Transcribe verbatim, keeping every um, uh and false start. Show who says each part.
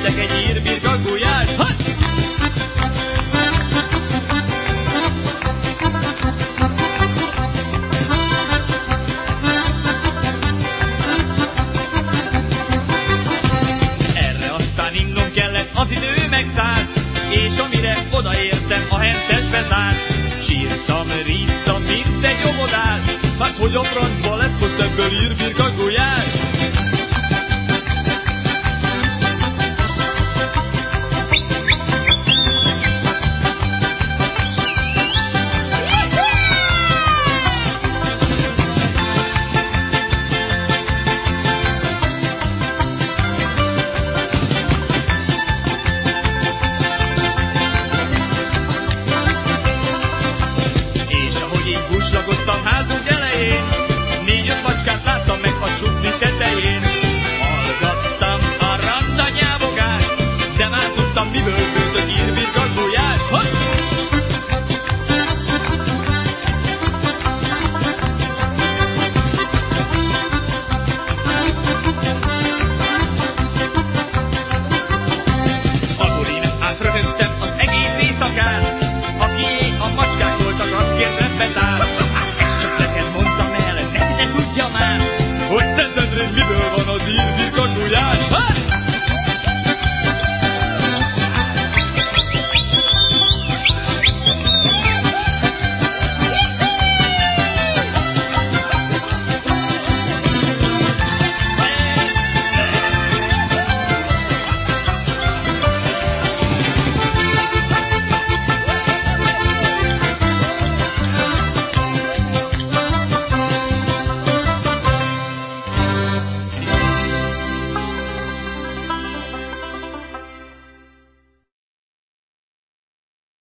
Speaker 1: Vettek egy írbirka gulyást. Ha! Erre aztán innom kellett, az idő megszállt, és amire odaértem, a hentes bezárt. Sírtam, ríttam, mint egy óvodás. Hát hogy a francba lesz most ebből írbirka gulyás? Buslagoztam házunk elején, négy-öt macskát láttam meg a sukni tetején. Hallgattam a randa nyávogást, de már tudtam, miből főzött írbirka gulyás. Akkor én átröhögtem az egész éjszakát, akié a macskák voltak, azt kérdezve tár.